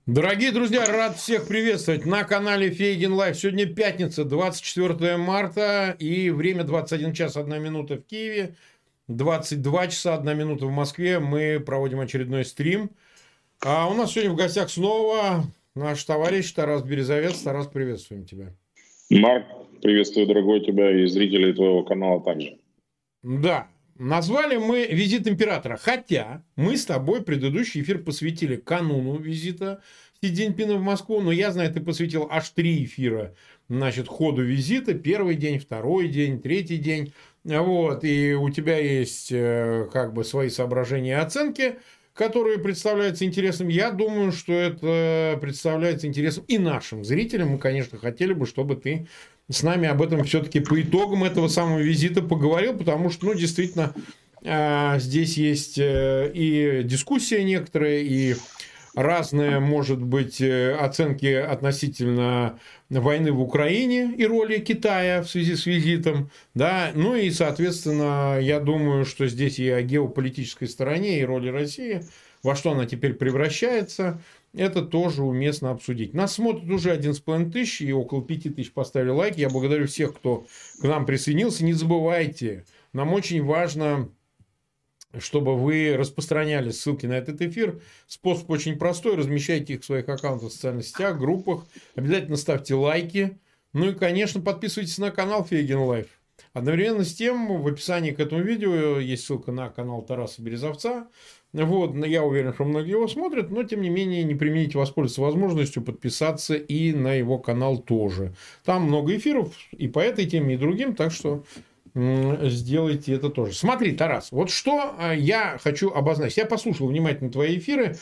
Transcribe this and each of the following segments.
Дорогие друзья, рад всех приветствовать на канале Фейгин Лайв. Сегодня пятница, 24 марта, и время 21 час 1 минута в Киеве, 22 часа 1 минута в Москве. Мы проводим очередной стрим. А у нас сегодня в гостях снова наш товарищ Тарас Березовец. Тарас, приветствуем тебя. Марк, приветствую, дорогой, тебя и зрителей твоего канала также. Да. Назвали мы визит императора, хотя мы с тобой предыдущий эфир посвятили кануну визита Си Цзиньпина в Москву, но я знаю, ты посвятил аж 3 эфира, значит, ходу визита, первый день, второй день, третий день, вот, и у тебя есть как бы свои соображения и оценки, которые представляются интересным. Я думаю, что это представляется интересным и нашим зрителям. Мы, конечно, хотели бы, чтобы ты с нами об этом все-таки по итогам этого самого визита поговорил, потому что, ну, действительно, здесь есть и дискуссия некоторая, и разные, может быть, оценки относительно войны в Украине и роли Китая в связи с визитом, да, ну и, соответственно, я думаю, что здесь и о геополитической стороне, и роли России, во что она теперь превращается, это тоже уместно обсудить. Нас смотрит уже 11,5 тысяч, и около 5 тысяч поставили лайки. Я благодарю всех, кто к нам присоединился. Не забывайте, нам очень важно, чтобы вы распространяли ссылки на этот эфир. Способ очень простой. Размещайте их в своих аккаунтах в социальных сетях, группах. Обязательно ставьте лайки. Ну и, конечно, подписывайтесь на канал Фейгин Лайв. Одновременно с тем, в описании к этому видео есть ссылка на канал Тараса Березовца. Вот, я уверен, что многие его смотрят, но, тем не менее, не премините воспользоваться возможностью подписаться и на его канал тоже. Там много эфиров и по этой теме, и другим, так что сделайте это тоже. Смотри, Тарас, вот что я хочу обозначить. Я послушал внимательно твои эфиры.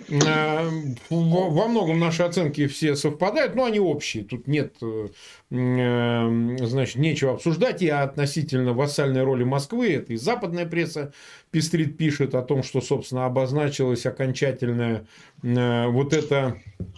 Во многом наши оценки все совпадают, но они общие. Тут нет, значит, нечего обсуждать. И относительно вассальной роли Москвы, это и западная пресса пестрит, пишет о том, что, собственно, обозначилась окончательная вот это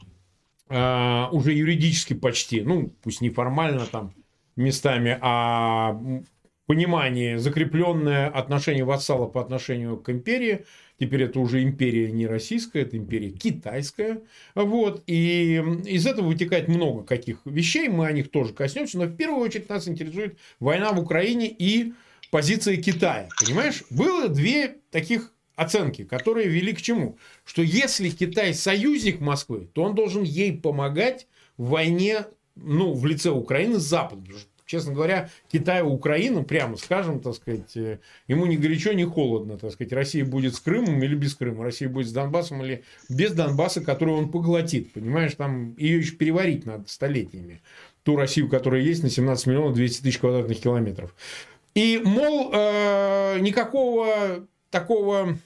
уже юридически почти, ну, пусть не формально там местами, а понимание, закрепленное отношение вассала по отношению к империи. Теперь это уже империя не российская, это империя китайская. Вот. И из этого вытекает много каких вещей, мы о них тоже коснемся. Но в первую очередь нас интересует война в Украине и позиция Китая. Понимаешь? Было две таких оценки, которые вели к чему? Что если Китай союзник Москвы, то он должен ей помогать в войне, ну, в лице Украины с Западом. Честно говоря, Китаю Украину, прямо скажем, так сказать, ему ни горячо, ни холодно, так сказать, Россия будет с Крымом или без Крыма, Россия будет с Донбассом или без Донбасса, который он поглотит, понимаешь, там ее еще переварить надо столетиями, ту Россию, которая есть на 17 миллионов 200 тысяч квадратных километров. И, мол, никакого такого,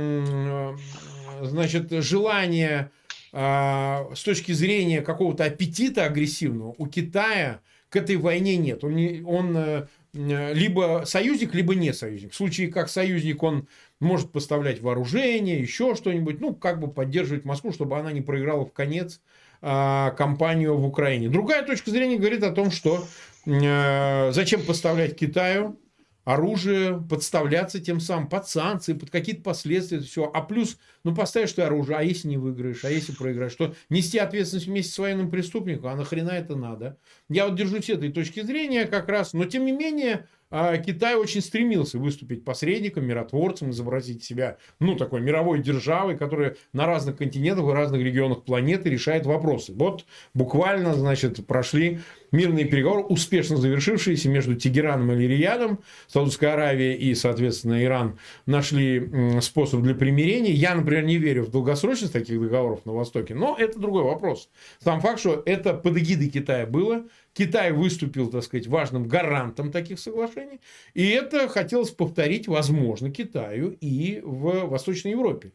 значит, желания с точки зрения какого-то аппетита агрессивного у Китая к этой войне нет. Он либо союзник, либо не союзник. В случае как союзник, он может поставлять вооружение, еще что-нибудь, ну, как бы поддерживать Москву, чтобы она не проиграла в конец кампанию в Украине. Другая точка зрения говорит о том, что зачем поставлять Китаю оружие, подставляться тем самым под санкции, под какие-то последствия, все. А плюс, ну, поставишь ты оружие, а если не выиграешь, а если проиграешь, что нести ответственность вместе с военным преступником, а нахрена это надо? Я вот держусь этой точки зрения как раз, но тем не менее Китай очень стремился выступить посредником, миротворцем, изобразить себя, ну, такой мировой державой, которая на разных континентах и разных регионах планеты решает вопросы. Вот буквально, значит, прошли мирные переговоры, успешно завершившиеся между Тегераном и Риядом. Саудовская Аравия и, соответственно, Иран нашли способ для примирения. Я, например, не верю в долгосрочность таких договоров на Востоке, но это другой вопрос. Сам факт, что это под эгидой Китая было. Китай выступил, так сказать, важным гарантом таких соглашений. И это хотелось повторить, возможно, Китаю и в Восточной Европе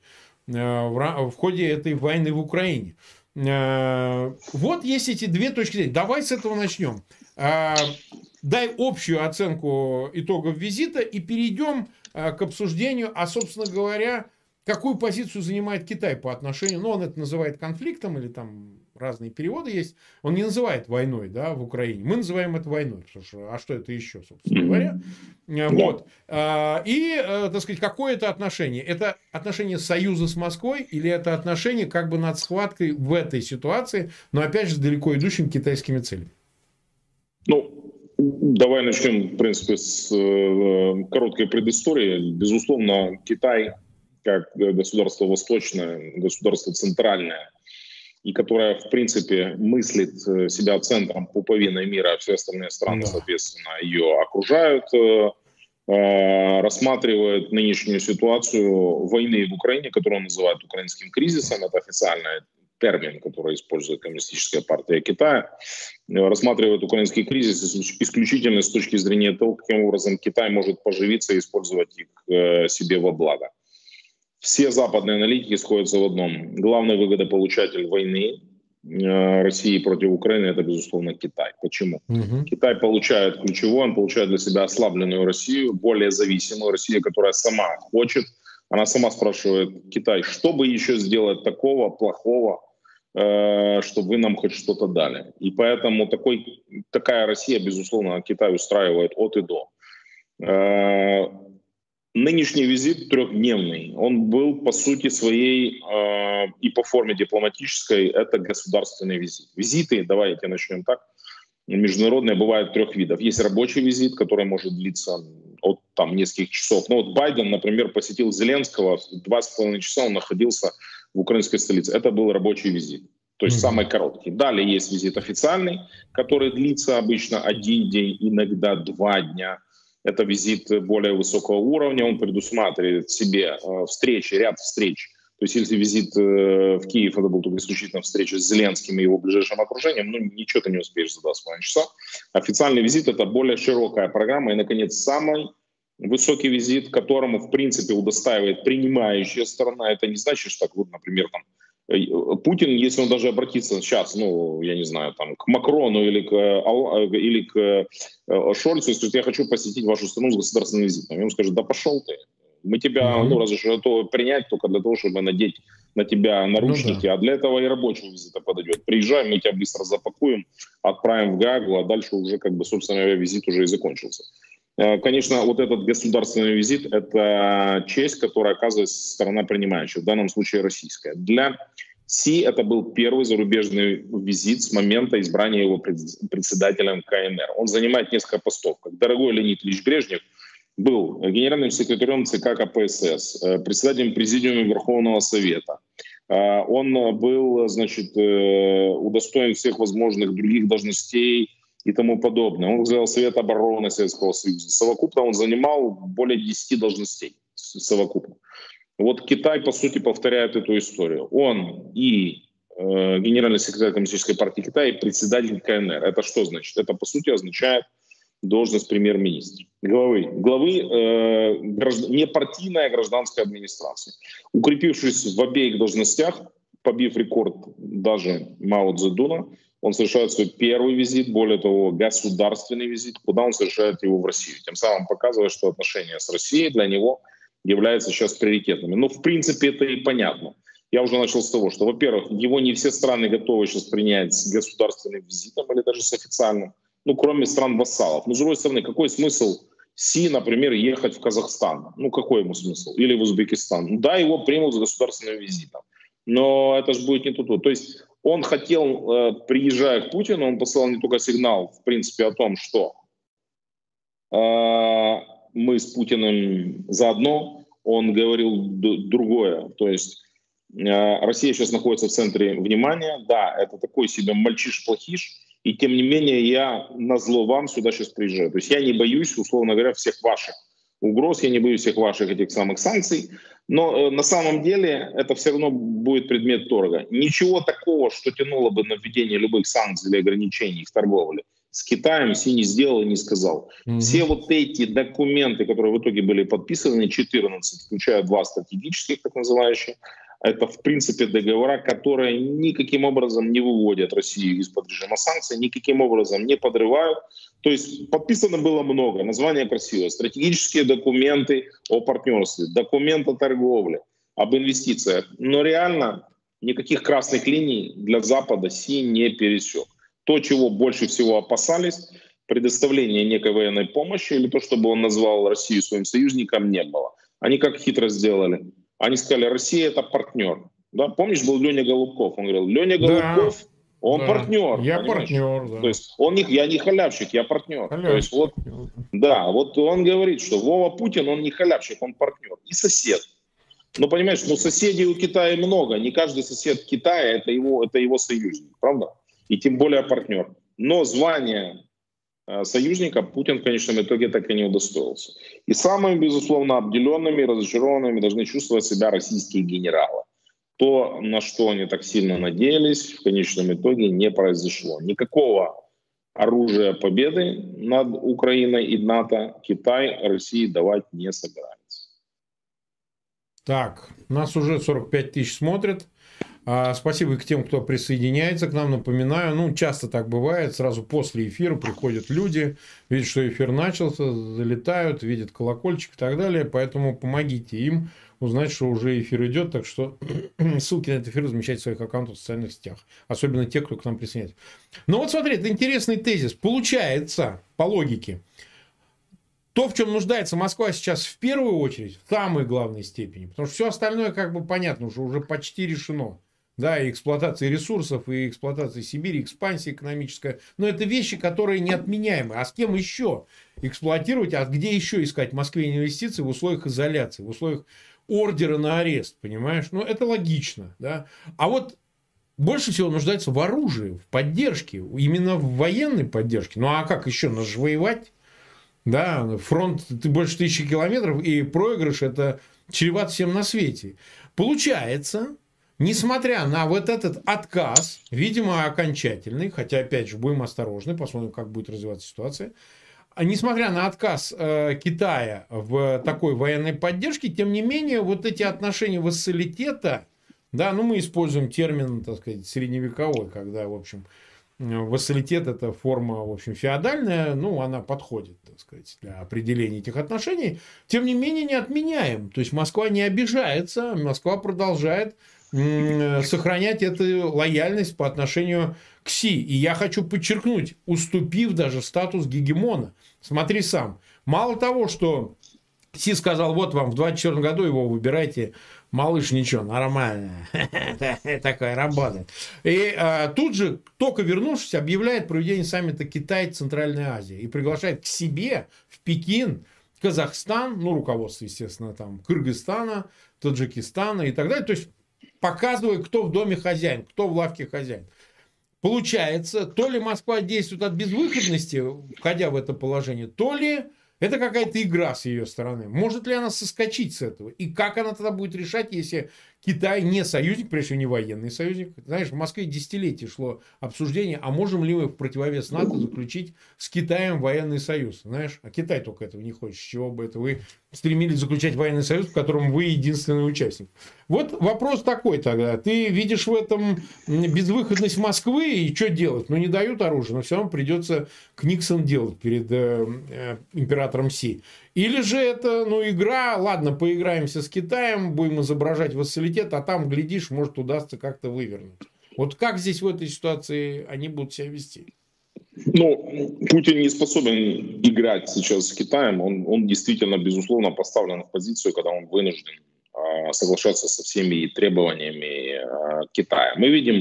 в ходе этой войны в Украине. Вот есть эти две точки зрения. Давай с этого начнем. Дай общую оценку итогов визита и перейдем к обсуждению, а, собственно говоря, какую позицию занимает Китай по отношению, ну, он это называет конфликтом или там разные переводы есть, он не называет войной, да, в Украине. Мы называем это войной. А что это еще, собственно говоря? Вот. И, так сказать, какое это отношение? Это отношение союза с Москвой или это отношение как бы над схваткой в этой ситуации, но опять же с далеко идущими китайскими целями? Ну, давай начнем, в принципе, с короткой предыстории. Безусловно, Китай, как государство восточное, государство центральное, и которое, в принципе, мыслит себя центром пуповины мира, а все остальные страны, соответственно, ее окружают, рассматривает нынешнюю ситуацию войны в Украине, которую называют украинским кризисом, это официальный термин, который использует Коммунистическая партия Китая, рассматривает украинский кризис исключительно с точки зрения того, каким образом Китай может поживиться и использовать их себе во благо. Все западные аналитики сходятся в одном. Главный выгодополучатель войны России против Украины — это, безусловно, Китай. Почему? Китай получает ключевое, он получает для себя ослабленную Россию, более зависимую Россию, которая сама хочет. Она сама спрашивает: Китай, что бы еще сделать такого плохого, чтобы вы нам хоть что-то дали? И поэтому такая Россия, безусловно, Китай устраивает от и до. Нынешний визит трехдневный, он был по сути своей и по форме дипломатической, это государственный визит. Визиты, давайте начнем так, международные бывают трех видов. Есть рабочий визит, который может длиться от нескольких часов. Ну вот Байден, например, посетил Зеленского, 2,5 часа он находился в украинской столице. Это был рабочий визит, то есть самый короткий. Далее есть визит официальный, который длится обычно 1 день, иногда 2 дня. Это визит более высокого уровня, он предусматривает в себе встречи, ряд встреч. То есть если визит в Киев, это был только исключительно встреча с Зеленским и его ближайшим окружением, ну ничего ты не успеешь за 2,5 часа. Официальный визит — это более широкая программа. И, наконец, самый высокий визит, которому, в принципе, удостаивает принимающая сторона. Это не значит, что, вот, например, Путин, если он даже обратится сейчас, я не знаю, к Макрону или к Шольцу и скажет: я хочу посетить вашу страну с государственным визитом. Ему скажут: да пошел ты. Мы тебя разве что готовы принять только для того, чтобы надеть на тебя наручники, а для этого и рабочего визита подойдет. Приезжай, мы тебя быстро запакуем, отправим в Гаагу, а дальше уже, собственно говоря, визит уже и закончился. Конечно, вот этот государственный визит — это честь, которая оказывает сторона принимающая, в данном случае российская. Для Си это был первый зарубежный визит с момента избрания его председателем КНР. Он занимает несколько постов. Как дорогой Леонид Ильич Брежнев был генеральным секретарем ЦК КПСС, председателем Президиума Верховного Совета. Он был, удостоен всех возможных других должностей и тому подобное. Он возглавлял Совет обороны Советского Союза. Совокупно он занимал более 10 должностей совокупно. Вот Китай, по сути, повторяет эту историю. Он и генеральный секретарь Коммунистической партии Китая, и председатель КНР. Это что значит? Это, по сути, означает должность премьер-министра, главы непартийной гражданской администрации. Укрепившись в обеих должностях, побив рекорд даже Мао Цзэдуна, он совершает свой первый визит, более того, государственный визит, куда он совершает его в Россию. Тем самым показывая, что отношения с Россией для него являются сейчас приоритетными. Но в принципе это и понятно. Я уже начал с того, что, во-первых, его не все страны готовы сейчас принять с государственным визитом или даже с официальным, кроме стран-вассалов. Но с другой стороны, какой смысл Си, например, ехать в Казахстан? Какой ему смысл? Или в Узбекистан? Да, его примут с государственным визитом, но это же будет не то. То есть он хотел, приезжая к Путину, он послал не только сигнал, в принципе, о том, что мы с Путиным заодно, он говорил другое. То есть Россия сейчас находится в центре внимания. Да, это такой себе мальчиш-плохиш, и тем не менее я назло вам сюда сейчас приезжаю. То есть я не боюсь, условно говоря, всех ваших угроз, я не боюсь всех ваших этих самых санкций, но на самом деле это все равно будет предмет торга. Ничего такого, что тянуло бы на введение любых санкций или ограничений в торговле с Китаем, Си не сделал и не сказал. Все вот эти документы, которые в итоге были подписаны, 14, включая 2 стратегических, так называемых, это в принципе договора, которые никаким образом не выводят Россию из-под режима санкций, никаким образом не подрывают. То есть подписано было много, название красивое: стратегические документы о партнерстве, документ о торговле, об инвестициях. Но реально никаких красных линий для Запада Си не пересек. То, чего больше всего опасались, предоставление некой военной помощи или то, чтобы он назвал Россию своим союзником, не было. Они как хитро сделали. Они сказали, Россия — это партнер. Да? Помнишь, был Леня Голубков? Он говорил, Леня Голубков, он партнер. Я понимаешь? партнер, да. То есть я не халявщик, я партнер. Халявщик. То есть вот он говорит, что Вова Путин, он не халявщик, он партнер. И сосед. Ну, понимаешь, соседей у Китая много. Не каждый сосед Китая — это его союзник, правда? И тем более партнер. Но звание союзника Путин в конечном итоге так и не удостоился. И самыми, безусловно, обделенными, разочарованными должны чувствовать себя российские генералы. То, на что они так сильно надеялись, в конечном итоге не произошло. Никакого оружия победы над Украиной и НАТО Китай России давать не собирается. Так, нас уже 45 тысяч смотрят. Спасибо и к тем, кто присоединяется к нам. Напоминаю, часто так бывает, сразу после эфира приходят люди, видят, что эфир начался, залетают, видят колокольчик и так далее. Поэтому помогите им узнать, что уже эфир идет. Так что ссылки на этот эфир размещайте в своих аккаунтах в социальных сетях. Особенно те, кто к нам присоединяется. Но вот смотри, это интересный тезис. Получается, по логике, то, в чем нуждается Москва сейчас в первую очередь, в самой главной степени, потому что все остальное как бы понятно, что уже почти решено. Да, и эксплуатация ресурсов, и эксплуатация Сибири, экспансия экономическая. Но это вещи, которые неотменяемы. А с кем еще эксплуатировать, а где еще искать в Москве инвестиции в условиях изоляции, в условиях ордера на арест, понимаешь? Это логично, да. А вот больше всего нуждается в оружии, в поддержке, именно в военной поддержке. А как еще? Надо же воевать. Да, фронт больше 1000 километров, и проигрыш это чреват всем на свете. Получается, несмотря на вот этот отказ, видимо, окончательный, хотя, опять же, будем осторожны, посмотрим, как будет развиваться ситуация, несмотря на отказ Китая в такой военной поддержке, тем не менее, вот эти отношения вассалитета, да, мы используем термин, так сказать, средневековой, когда, в общем, вассалитет – это форма, в общем, феодальная, она подходит, так сказать, для определения этих отношений. Тем не менее, не отменяем. То есть, Москва не обижается, Москва продолжает сохранять эту лояльность по отношению к Си. И я хочу подчеркнуть, уступив даже статус гегемона. Смотри сам. Мало того, что Си сказал, вот вам в 2024 году его выбирайте, малыш, ничего, нормально. Такая работа. И тут же, только вернувшись, объявляет проведение саммита Китай-Центральная Азия. И приглашает к себе в Пекин Казахстан, руководство, естественно, там, Кыргызстана, Таджикистана и так далее. То есть, показывая, кто в доме хозяин, кто в лавке хозяин. Получается, то ли Москва действует от безвыходности, входя в это положение, то ли это какая-то игра с ее стороны. Может ли она соскочить с этого? И как она тогда будет решать, если Китай не союзник, прежде всего не военный союзник? Знаешь, в Москве десятилетия шло обсуждение, а можем ли мы в противовес НАТО заключить с Китаем военный союз? Знаешь, а Китай только этого не хочет. С чего бы это вы стремились заключать военный союз, в котором вы единственный участник? Вот вопрос такой тогда. Ты видишь в этом безвыходность Москвы, и что делать? Не дают оружие, но все равно придется Книксон делать перед императором Си. Или же это, игра, ладно, поиграемся с Китаем, будем изображать вассалитет, а там, глядишь, может, удастся как-то вывернуть. Вот как здесь в этой ситуации они будут себя вести? Путин не способен играть сейчас с Китаем. Он действительно, безусловно, поставлен в позицию, когда он вынужден соглашаться со всеми требованиями Китая. Мы видим,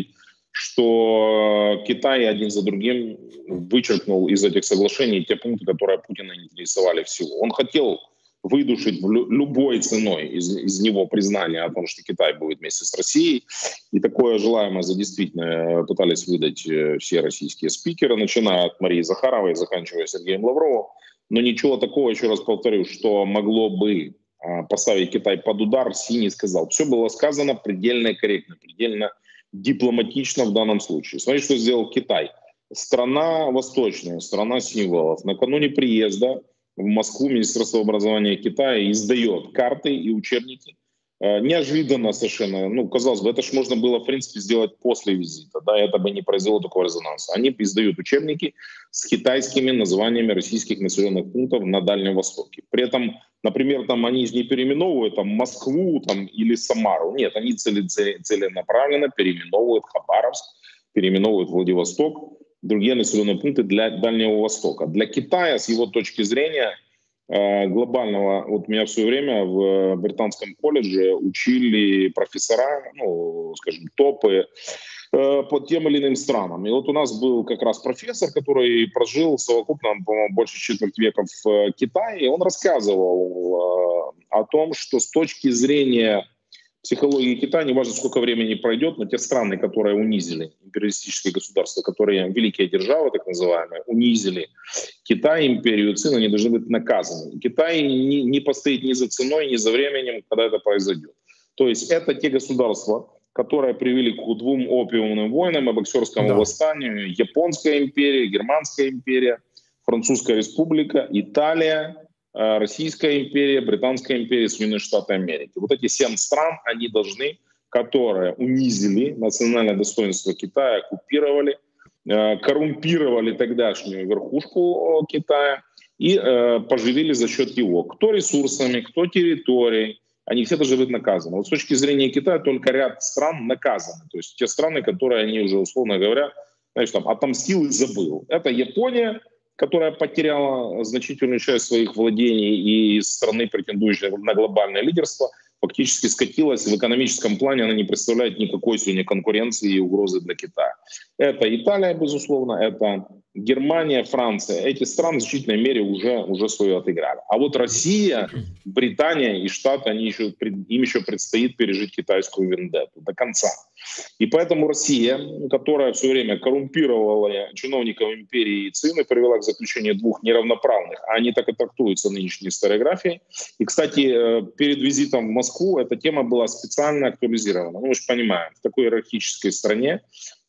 что Китай один за другим вычеркнул из этих соглашений те пункты, которые Путина интересовали всего. Он хотел выдушить любой ценой из него признание о том, что Китай будет вместе с Россией. И такое желаемое действительно пытались выдать все российские спикеры, начиная от Марии Захаровой и заканчивая Сергеем Лавровым. Но ничего такого, еще раз повторю, что могло бы поставить Китай под удар, Си не сказал. Все было сказано предельно корректно, предельно дипломатично в данном случае. Смотрите, что сделал Китай. Страна восточная, страна символов. Накануне приезда в Москву Министерство образования Китая издает карты и учебники Неожиданно совершенно. Ну, казалось бы, это же можно было, в принципе, сделать после визита. Да, это бы не произвело такого резонанса. Они издают учебники с китайскими названиями российских населенных пунктов на Дальнем Востоке. При этом, например, там они не переименовывают там, Москву там, или Самару. Нет, они целенаправленно переименовывают Хабаровск, переименовывают Владивосток, другие населенные пункты для Дальнего Востока. Для Китая, с его точки зрения, глобального, вот меня в свое время в британском колледже учили профессора, ну, скажем, топы по тем или иным странам. И вот у нас был как раз профессор, который прожил совокупно, по-моему, больше четверть века в Китае, и он рассказывал о том, что с точки зрения психологии Китая, неважно, сколько времени пройдет, но те страны, которые унизили, империалистические государства, которые великие державы, так называемые, унизили Китай, империю Цин, они должны быть наказаны. Китай не постоит ни за ценой, ни за временем, когда это произойдет. То есть это те государства, которые привели к двум опиумным войнам и боксерскому восстанию: Японская империя, Германская империя, Французская республика, Италия, Российская империя, Британская империя, Соединенные Штаты Америки. Вот эти 7 стран, они должны, которые унизили национальное достоинство Китая, оккупировали, коррумпировали тогдашнюю верхушку Китая и поживили за счет его. Кто ресурсами, кто территорией, они все должны быть наказаны. Вот с точки зрения Китая только ряд стран наказаны. То есть те страны, которые они уже, условно говоря, знаешь, там, отомстил и забыл. Это Япония, которая потеряла значительную часть своих владений и из страны, претендующей на глобальное лидерство, фактически скатилась в экономическом плане, она не представляет никакой сегодня конкуренции и угрозы для Китая. Это Италия, безусловно, это Германия, Франция. Эти страны в значительной мере уже свое отыграли. А вот Россия, Британия и Штаты, им еще предстоит пережить китайскую вендетту до конца. И поэтому Россия, которая все время коррумпировала чиновников империи Цин и привела к заключению 2 неравноправных, а они так и трактуются в нынешней историографии. И, кстати, перед визитом в Москву эта тема была специально актуализирована. Ну, мы же понимаем, в такой иерархической стране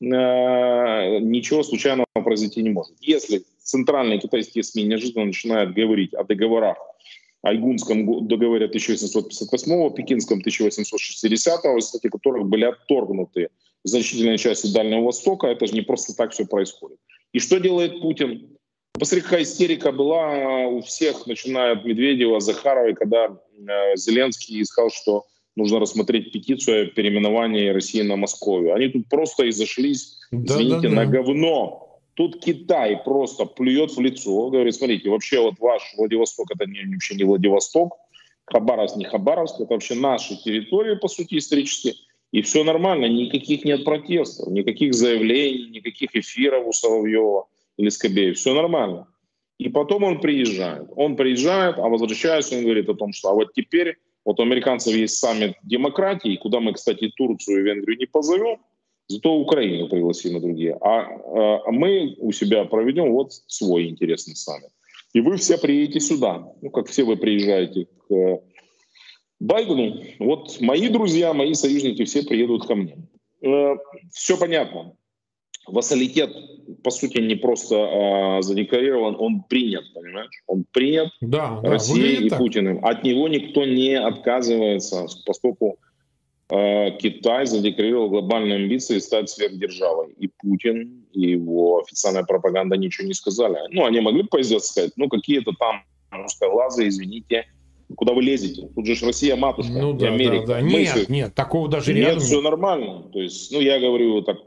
ничего случайного произойти не может. Если центральные китайские СМИ неожиданно начинают говорить о договорах, о Айгунском договоре 1858, Пекинском 1860, кстати, которых были отторгнуты значительные части Дальнего Востока, это же не просто так все происходит. И что делает Путин? Посмотри, какая истерика была у всех, начиная от Медведева, Захаровой, когда Зеленский сказал, что нужно рассмотреть петицию о переименовании России на Московию. Они тут просто изошлись, извините, на говно. Тут Китай просто плюет в лицо, говорит: смотрите, вообще вот ваш Владивосток — это вообще не Владивосток, Хабаровск не Хабаровск, это вообще наши территории, по сути, исторически. И все нормально, никаких нет протестов, никаких заявлений, никаких эфиров у Соловьева или Скобеева, все нормально. И потом он приезжает, а возвращаясь, он говорит о том, что а вот теперь вот у американцев есть саммит демократии, куда мы, кстати, Турцию и Венгрию не позовем, зато Украину пригласим и другие. А мы у себя проведем вот свой интересный саммит. И вы все приедете сюда. Ну, как все вы приезжаете к Байдену. Вот мои друзья, мои союзники все приедут ко мне. Все понятно. Вассалитет, по сути, не просто задекларирован, он принят, понимаешь? Он принят Россией и Путиным. От него никто не отказывается, поскольку Китай задекларировал глобальные амбиции стать сверхдержавой. И Путин, и его официальная пропаганда ничего не сказали. Ну, они могли бы поиздеваться, сказать, ну, какие-то там узкоглазые, извините, куда вы лезете? Тут же Россия матушка, ну, и Америка. Да. Нет, такого даже рядом нет. Все нормально. То есть, ну, я говорю так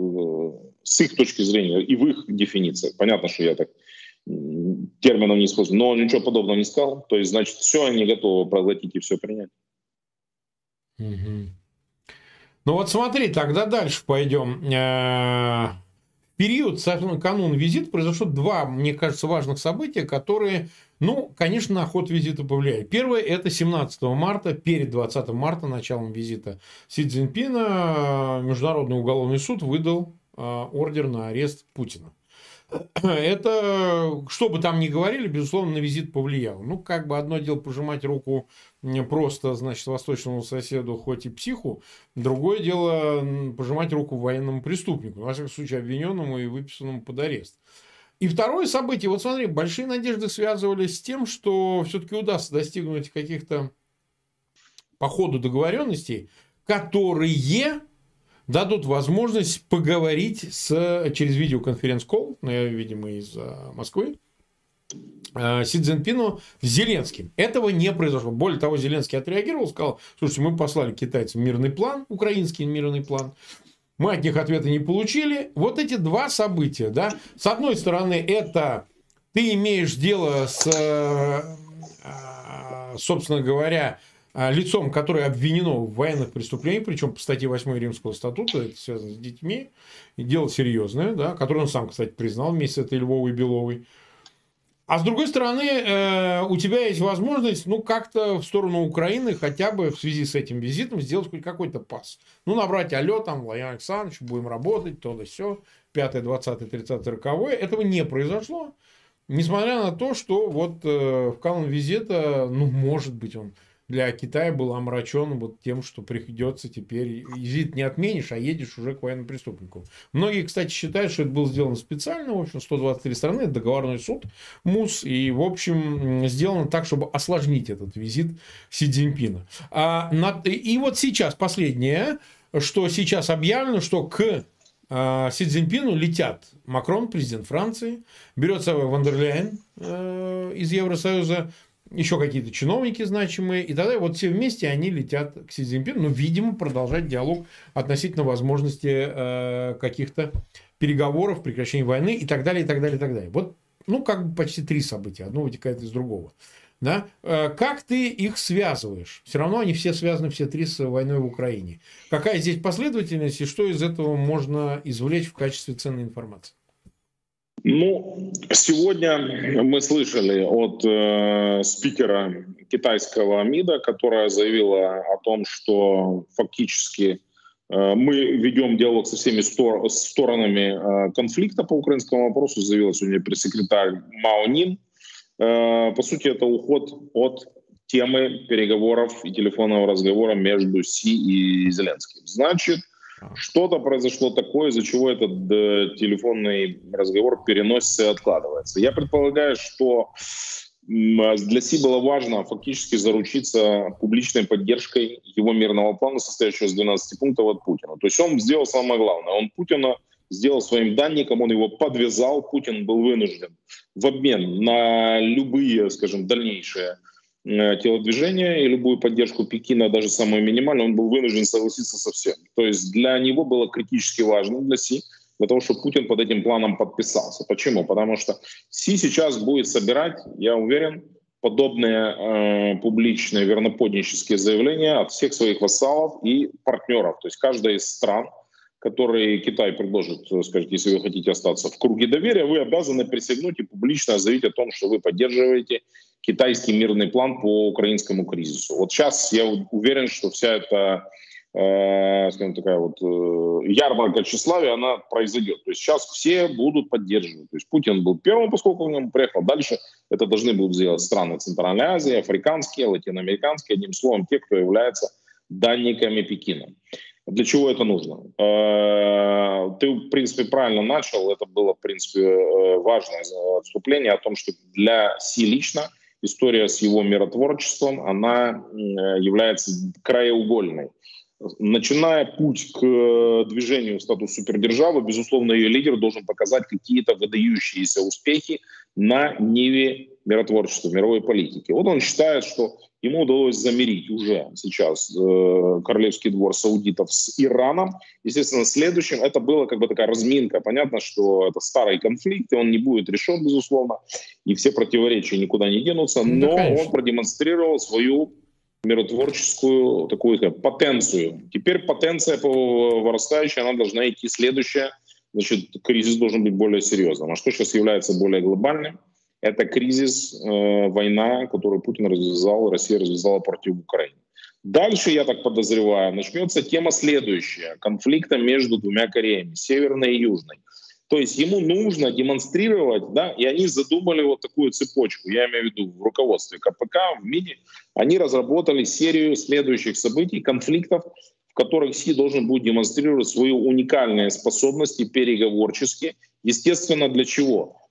с их точки зрения и в их дефинициях. Понятно, что я так терминов не использую, но он ничего подобного не сказал. То есть, значит, все они готовы проглотить и все принять. Угу. Ну вот смотри, тогда дальше пойдем. В период, канун визита, произошло 2, мне кажется, важных события, которые, ну, конечно, на ход визита повлияли. Первое — это 17 марта, перед 20 марта, началом визита Си Цзиньпина, Международный уголовный суд выдал ордер на арест Путина. Это, что бы там ни говорили, безусловно, на визит повлияло. Ну, как бы одно дело пожимать руку просто, значит, восточному соседу, хоть и психу, другое дело пожимать руку военному преступнику, во всяком случае, обвиненному и выписанному под арест. И второе событие, вот смотри, большие надежды связывались с тем, что все-таки удастся достигнуть каких-то по ходу договоренностей, которые дадут возможность поговорить через видеоконференц-колл, видимо, из Москвы, Си Цзиньпину с Зеленским. Этого не произошло. Более того, Зеленский отреагировал, сказал: слушайте, мы послали китайцам мирный план, украинский мирный план, мы от них ответа не получили. Вот эти два события, да, с одной стороны, это ты имеешь дело с, собственно говоря, лицом, которое обвинено в военных преступлениях, причем по статье 8 Римского статута, это связано с детьми, и дело серьезное, да, которое он сам, кстати, признал вместе с этой Львовой Беловой. А с другой стороны, у тебя есть возможность, как-то в сторону Украины хотя бы в связи с этим визитом сделать хоть какой-то пас. Набрать: алло, там, Владимир Александрович, будем работать, то да сё, 5, 20, 30, 40. Этого не произошло. Несмотря на то, что вот в канун визита, может быть, он для Китая был омрачен вот тем, что придется теперь визит не отменишь, а едешь уже к военному преступнику. Многие, кстати, считают, что это было сделано специально. В общем, 123 страны, это договорной суд МУС. И, в общем, сделано так, чтобы осложнить этот визит Си Цзиньпина. И вот сейчас последнее, что сейчас объявлено, что к Си Цзиньпину летят Макрон, президент Франции, берется Ван дер Ляйен из Евросоюза, еще какие-то чиновники значимые, и тогда вот все вместе они летят к Си Цзиньпину, видимо, продолжать диалог относительно возможности каких-то переговоров, прекращения войны и так далее, и так далее, и так далее. Вот, как бы почти 3 события, одно вытекает из другого. Да? Как ты их связываешь? Все равно они все связаны, все 3, с войной в Украине. Какая здесь последовательность и что из этого можно извлечь в качестве ценной информации? Сегодня мы слышали от спикера китайского МИДа, которая заявила о том, что фактически мы ведем диалог со всеми сторонами конфликта по украинскому вопросу, заявила сегодня пресс-секретарь Мао Нин. По сути, это уход от темы переговоров и телефонного разговора между Си и Зеленским. Значит, что-то произошло такое, из-за чего этот телефонный разговор переносится и откладывается. Я предполагаю, что для Си было важно фактически заручиться публичной поддержкой его мирного плана, состоящего из 12 пунктов от Путина. То есть он сделал самое главное. Он Путина сделал своим данником, он его подвязал. Путин был вынужден в обмен на любые, скажем, дальнейшие телодвижения и любую поддержку Пекина, даже самую минимальную, он был вынужден согласиться со всем. То есть для него было критически важно, для Си, для того, чтобы Путин под этим планом подписался. Почему? Потому что Си сейчас будет собирать, я уверен, подобные публичные верноподнические заявления от всех своих вассалов и партнеров. То есть каждая из стран, которые Китай предложит, скажет, если вы хотите остаться в круге доверия, вы обязаны присягнуть и публично заявить о том, что вы поддерживаете китайский мирный план по украинскому кризису. Вот сейчас я уверен, что вся эта, скажем, такая вот ярмарка тщеславия, она произойдет. То есть сейчас все будут поддерживать. То есть Путин был первым, поскольку он к нему приехал. Дальше это должны будут сделать страны Центральной Азии, африканские, латиноамериканские, одним словом, те, кто является данниками Пекина. Для чего это нужно? Ты, в принципе, правильно начал. Это было, в принципе, важное отступление о том, что для Си лично история с его миротворчеством, она является краеугольной. Начиная путь к движению в статус супердержавы, безусловно, ее лидер должен показать какие-то выдающиеся успехи на ниве миротворчества, мировой политики. Вот он считает, что ему удалось замирить уже сейчас королевский двор саудитов с Ираном. Естественно, следующим это была как бы такая разминка. Понятно, что это старый конфликт, и он не будет решен, безусловно, и все противоречия никуда не денутся, но он продемонстрировал свою миротворческую такую потенцию. Теперь потенция по вырастающей, она должна идти следующая. Значит, кризис должен быть более серьезным. А что сейчас является более глобальным? Это кризис, война, которую Путин развязал, Россия развязала против Украины. Дальше, я так подозреваю, начнется тема следующая. Конфликта между двумя Кореями, северной и южной. То есть ему нужно демонстрировать, да, и они задумали вот такую цепочку, я имею в виду в руководстве КПК, в МИДе, они разработали серию следующих событий, конфликтов, в которых Си должен будет демонстрировать свои уникальные способности переговорческие. Естественно, для чего?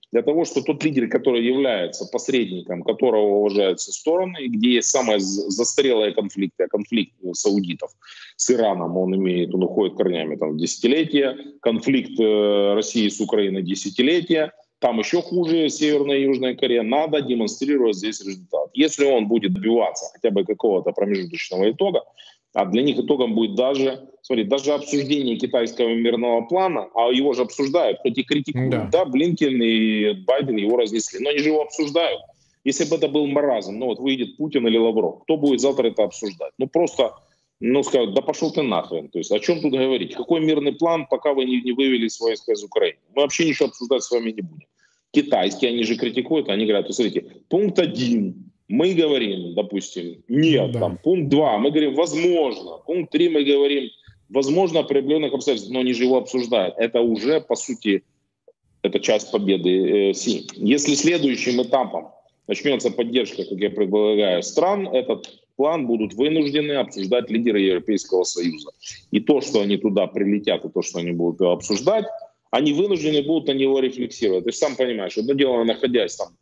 для того, что тот лидер, который является посредником, которого уважают все стороны, и где есть самые застарелые конфликты, а конфликт саудитов с Ираном, он уходит корнями там, в десятилетия, конфликт России с Украиной десятилетия, там еще хуже Северная и Южная Корея, надо демонстрировать здесь результат. Если он будет добиваться хотя бы какого-то промежуточного итога, а для них итогом будет даже обсуждение китайского мирного плана, а его же обсуждают, хоть и критикуют, да, Блинкен и Байден его разнесли, но они же его обсуждают. Если бы это был маразм, выйдет Путин или Лавров, кто будет завтра это обсуждать? Просто скажут, да пошел ты нахрен. То есть о чем тут говорить? Какой мирный план, пока вы не вывели свои войска из Украины? Мы вообще ничего обсуждать с вами не будем. Китайские, они же критикуют, они говорят, смотрите, пункт 1, мы говорим, допустим, нет, там, пункт 2, мы говорим, возможно, пункт 3, мы говорим, возможно, при определенных обстоятельствах, но они же его обсуждают. Это уже, по сути, это часть победы Си. Если следующим этапом начнется поддержка, как я предполагаю, стран, этот план будут вынуждены обсуждать лидеры Европейского Союза. И то, что они туда прилетят, и то, что они будут обсуждать, они вынуждены будут на него рефлексировать. Ты сам понимаешь, одно дело, находясь там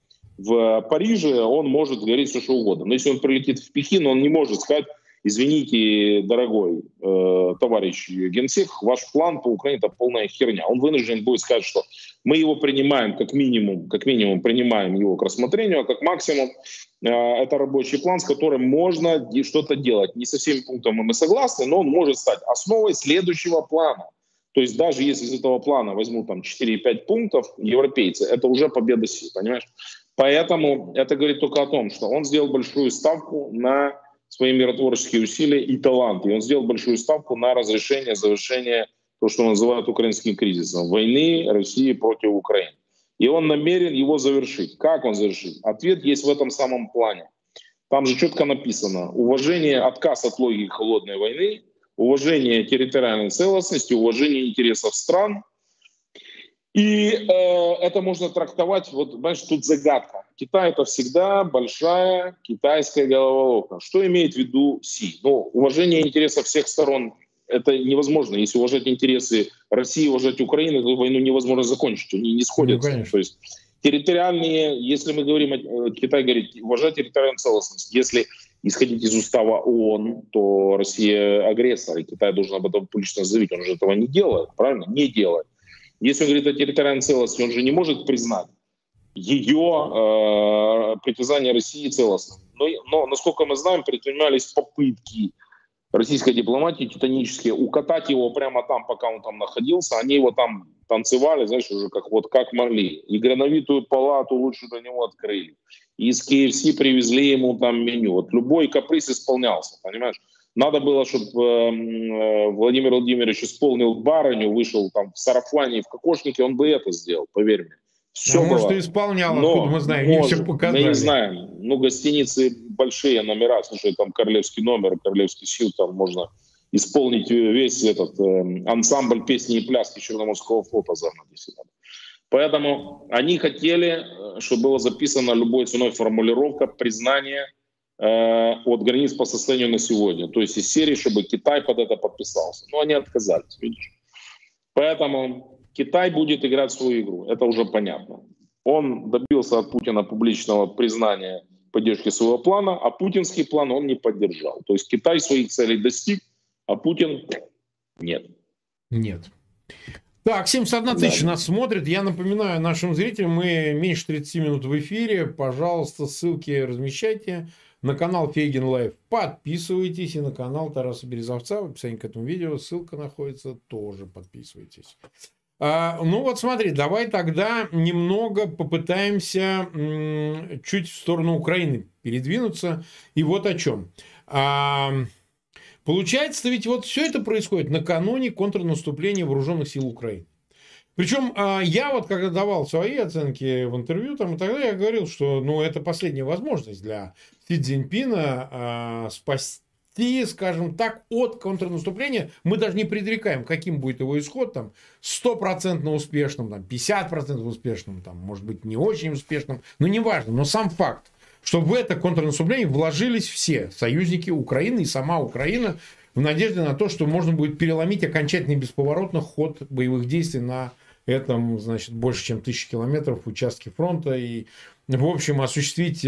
в Париже, он может говорить все, что угодно. Но если он прилетит в Пекин, он не может сказать, извините, дорогой товарищ генсек, ваш план по Украине — это полная херня. Он вынужден будет сказать, что мы его принимаем как минимум принимаем его к рассмотрению, а как максимум это рабочий план, с которым можно что-то делать. Не со всеми пунктами мы согласны, но он может стать основой следующего плана. То есть даже если из этого плана возьмут там 4-5 пунктов европейцы, это уже победа Си, понимаешь? Поэтому это говорит только о том, что он сделал большую ставку на свои миротворческие усилия и таланты. И он сделал большую ставку на завершение то, что называют украинским кризисом, войны России против Украины. И он намерен его завершить. Как он завершит? Ответ есть в этом самом плане. Там же четко написано: уважение, отказ от логики холодной войны, уважение территориальной целостности, уважение интересов стран. И это можно трактовать, знаешь, тут загадка. Китай — это всегда большая китайская головоломка. Что имеет в виду Си? Уважение интересов всех сторон — это невозможно. Если уважать интересы России, уважать Украину, то войну невозможно закончить. Они не сходятся. То есть территориальные, если мы говорим, Китай говорит, уважать территориальную целостность. Если исходить из устава ООН, то Россия агрессор, и Китай должен об этом публично заявить. Он же этого не делает, правильно? Не делает. Если он говорит о территориальной целостности, он же не может признать ее притязание России целостным. Но, насколько мы знаем, предпринимались попытки российской дипломатии титанические укатать его прямо там, пока он там находился. Они его там танцевали, знаешь, уже как могли. И грановитую палату лучше для него открыли. И из KFC привезли ему там меню. Любой каприз исполнялся, понимаешь? Надо было, чтобы Владимир Владимирович исполнил барыню, вышел там в сарафане и в кокошнике, он бы это сделал, поверь мне. Все может, и исполнял, откуда мы знаем, не все показали. Мы не знаем. Гостиницы большие номера, слушай, там королевский номер, королевский сил, там можно исполнить весь этот ансамбль песни и пляски Черноморского флота загнать, если надо. Поэтому они хотели, чтобы была записана любой ценой формулировка признания от границ по состоянию на сегодня. То есть из серии, чтобы Китай под это подписался. Но они отказались, видишь. Поэтому Китай будет играть свою игру. Это уже понятно. Он добился от Путина публичного признания поддержки своего плана, а путинский план он не поддержал. То есть Китай своих целей достиг, а Путин нет. Нет. Так, 71 тысяча нас смотрит. Я напоминаю нашим зрителям, мы меньше 30 минут в эфире. Пожалуйста, ссылки размещайте. На канал Фейгин Лайв подписывайтесь. И на канал Тараса Березовца. В описании к этому видео ссылка находится. Тоже подписывайтесь. Смотри, давай тогда немного попытаемся чуть в сторону Украины передвинуться. И вот о чем. Получается, ведь вот все это происходит накануне контрнаступления вооруженных сил Украины. Причем я вот когда давал свои оценки в интервью, там, и тогда я говорил, что это последняя возможность для Си Цзиньпина спасти, скажем так, от контрнаступления. Мы даже не предрекаем, каким будет его исход, там, 100% успешным, там, 50% успешным, там, может быть, не очень успешным, но неважно, но сам факт, что в это контрнаступление вложились все союзники Украины и сама Украина в надежде на то, что можно будет переломить окончательно и бесповоротно ход боевых действий на это, значит, больше, чем 1000 километров участки фронта, и, в общем, осуществить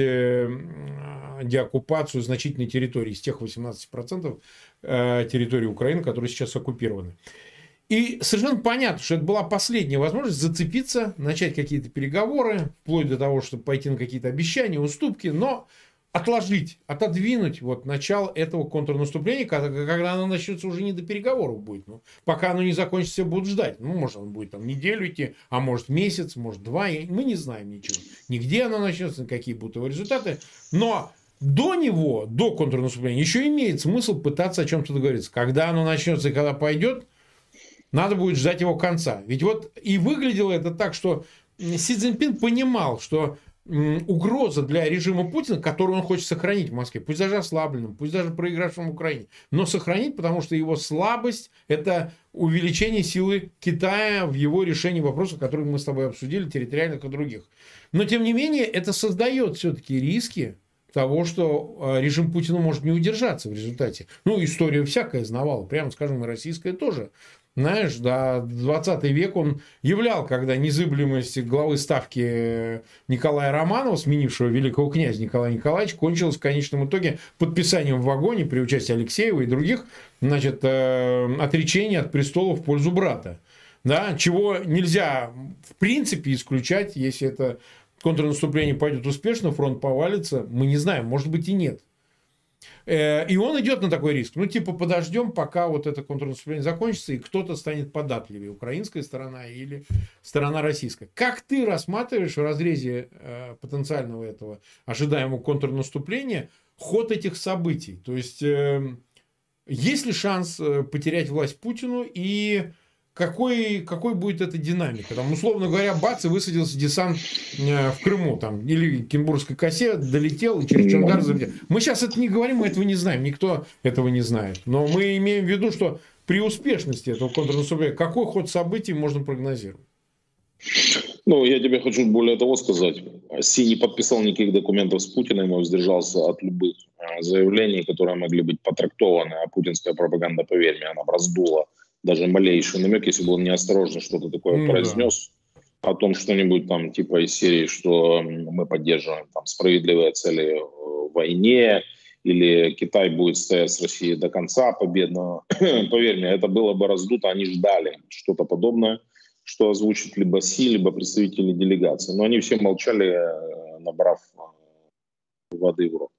деоккупацию значительной территории из тех 18% территории Украины, которые сейчас оккупированы. И совершенно понятно, что это была последняя возможность зацепиться, начать какие-то переговоры, вплоть до того, чтобы пойти на какие-то обещания, уступки, но отложить, отодвинуть вот начало этого контрнаступления, когда оно начнется, уже не до переговоров будет. Ну, пока оно не закончится, все будут ждать. Ну, может, оно будет там неделю идти, а может месяц, может 2. Мы не знаем ничего. Нигде оно начнется, какие будут его результаты. Но до него, до контрнаступления, еще имеет смысл пытаться о чем-то договориться. Когда оно начнется и когда пойдет, надо будет ждать его конца. Ведь вот и выглядело это так, что Си Цзиньпин понимал, что угроза для режима Путина, которую он хочет сохранить в Москве, пусть даже ослабленным, пусть даже проигравшим в Украине, но сохранить, потому что его слабость – это увеличение силы Китая в его решении вопросов, которые мы с тобой обсудили, территориальных и других. Но, тем не менее, это создает все-таки риски того, что режим Путина может не удержаться в результате. Ну, история всякая знавала, прямо скажем, и российская тоже. Знаешь, да, 20 век он являл, когда незыблемость главы Ставки Николая Романова, сменившего великого князя Николая Николаевича, кончилась в конечном итоге подписанием в вагоне при участии Алексеева и других, значит, отречения от престола в пользу брата. Да, чего нельзя в принципе исключать, если это контрнаступление пойдет успешно, фронт повалится, мы не знаем, может быть и нет. И он идет на такой риск. Ну, типа, подождем, пока вот это контрнаступление закончится, и кто-то станет податливее, украинская сторона или сторона российская. Как ты рассматриваешь в разрезе потенциального этого ожидаемого контрнаступления ход этих событий? То есть, есть ли шанс потерять власть Путину, и какой будет эта динамика? Там, условно говоря, бац, и высадился десант в Крыму, там, или Кенбургской косе, долетел и через Чонгар залетел. Мы сейчас это не говорим, мы этого не знаем, никто этого не знает. Но мы имеем в виду, что при успешности этого контрнаступления какой ход событий можно прогнозировать? Ну, я тебе хочу более того сказать. Си не подписал никаких документов с Путиным и воздержался от любых заявлений, которые могли быть потрактованы, а путинская пропаганда, поверь мне, она раздула даже малейший намек, если бы он неосторожно что-то такое произнес, о том что-нибудь там типа из серии, что мы поддерживаем там справедливые цели в войне, или Китай будет стоять с Россией до конца победно. Поверь мне, это было бы раздуто, они ждали что-то подобное, что озвучит либо Си, либо представители делегации. Но они все молчали, набрав воды в рот.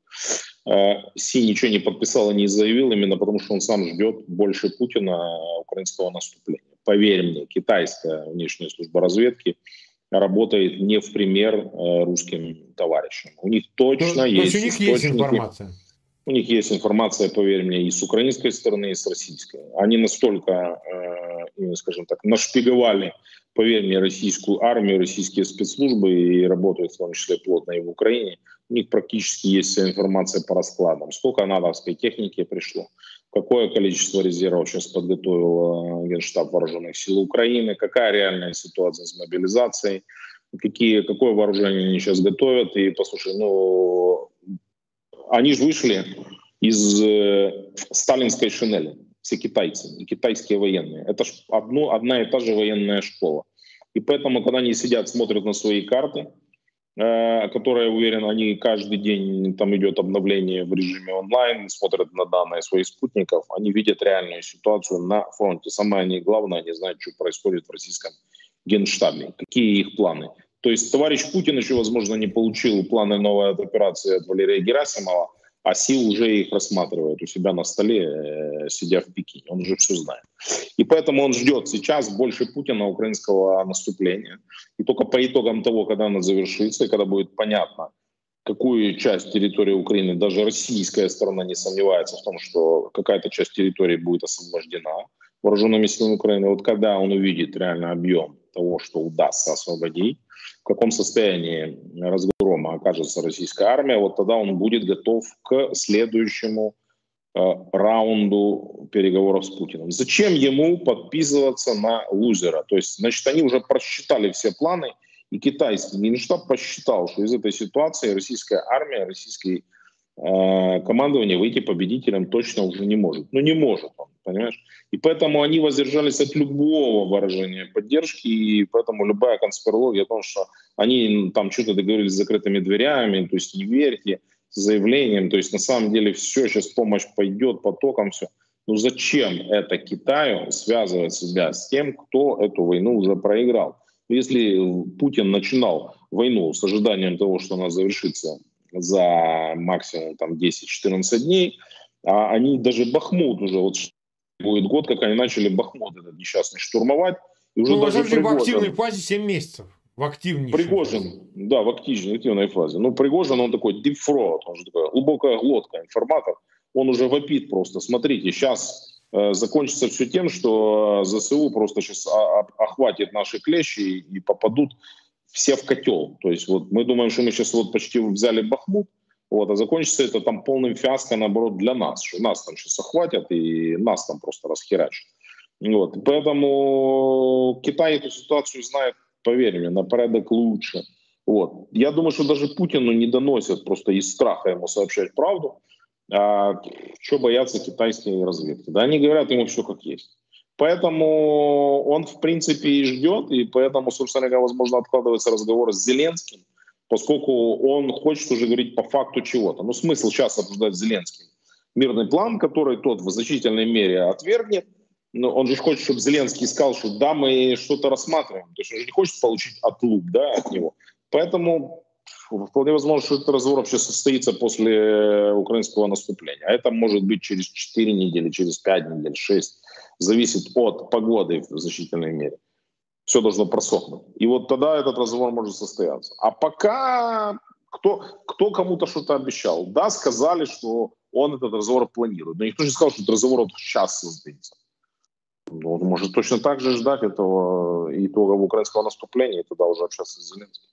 Си ничего не подписал и не заявил, именно потому что он сам ждет больше Путина украинского наступления. Поверь мне, китайская внешняя служба разведки работает не в пример русским товарищам. У них точно есть источники. Есть информация. У них есть информация, поверь мне, и с украинской стороны, и с российской. Они настолько, скажем так, нашпиговали, поверь мне, российскую армию, российские спецслужбы, и работают в том числе плотно и в Украине. У них практически есть вся информация по раскладам. Сколько натовской техники пришло, какое количество резервов сейчас подготовил Генштаб Вооруженных сил Украины, какая реальная ситуация с мобилизацией, какое вооружение они сейчас готовят. И, послушай, они же вышли из сталинской шинели, все китайцы, и китайские военные. Это ж одна и та же военная школа. И поэтому, когда они сидят, смотрят на свои карты, которые, уверен, они каждый день, там идет обновление в режиме онлайн, смотрят на данные своих спутников, они видят реальную ситуацию на фронте. Самое главное, они знают, что происходит в российском Генштабе, какие их планы. То есть товарищ Путин еще, возможно, не получил планы новой операции от Валерия Герасимова, а Си уже их рассматривает у себя на столе, сидя в Пекине. Он уже все знает. И поэтому он ждет сейчас больше Путина украинского наступления. И только по итогам того, когда оно завершится, и когда будет понятно, какую часть территории Украины, даже российская сторона не сомневается в том, что какая-то часть территории будет освобождена вооруженными силами Украины. Вот когда он увидит реально объем того, что удастся освободить, в каком состоянии разгрома окажется российская армия, вот тогда он будет готов к следующему раунду переговоров с Путиным. Зачем ему подписываться на лузера? То есть, значит, они уже просчитали все планы, и китайский Минштаб посчитал, что из этой ситуации российская армия, российский командование выйти победителем точно уже не может. Ну, не может он, понимаешь? И поэтому они воздержались от любого выражения поддержки, и поэтому любая конспирология о том, что они там что-то договорились с закрытыми дверями, то есть не верьте, с заявлением, то есть на самом деле все, сейчас помощь пойдет потоком, все. Ну зачем это Китаю связывать себя с тем, кто эту войну уже проиграл? Если Путин начинал войну с ожиданием того, что она завершится за максимум там 10-14 дней, а они даже Бахмут уже, вот будет год, как они начали Бахмут этот несчастный штурмовать, и уже Ну, даже в активной фазе 7 месяцев. В активнейшей Пригожин, фазе. да, в активной фазе. Ну, Пригожин, он такой deep throat, он же такой глубокая глотка, информатор. Он уже вопит просто. Смотрите, сейчас закончится все тем, что ЗСУ просто сейчас охватит наши клещи и попадут все в котел. То есть вот мы думаем, что мы сейчас вот почти взяли Бахмут, вот, а закончится это там полным фиаско, наоборот, для нас. Что нас там сейчас охватят и нас там просто расхерачат. Вот. Поэтому Китай эту ситуацию знает, поверь мне, на порядок лучше. Вот. Я думаю, что даже Путину не доносят просто из страха ему сообщать правду. А что боятся китайской разведки? Да, они говорят ему все как есть. Поэтому он, в принципе, и ждет, и поэтому, собственно говоря, возможно, откладывается разговор с Зеленским, поскольку он хочет уже говорить по факту чего-то. Ну, смысл сейчас обсуждать с Зеленским мирный план, который тот в значительной мере отвергнет. Но он же хочет, чтобы Зеленский сказал, что да, мы что-то рассматриваем. То есть он же не хочет получить отлуп, да, от него. Поэтому вполне возможно, что этот разговор вообще состоится после украинского наступления. А это может быть через 4 недели, через 5 недель, 6. Зависит от погоды в значительной мере. Все должно просохнуть. И вот тогда этот разговор может состояться. А пока кто кому-то что-то обещал. Да, сказали, что он этот разговор планирует. Но никто не сказал, что этот разговор вот сейчас состоится. Он может точно так же ждать этого итога украинского наступления и тогда уже общаться с Зеленским.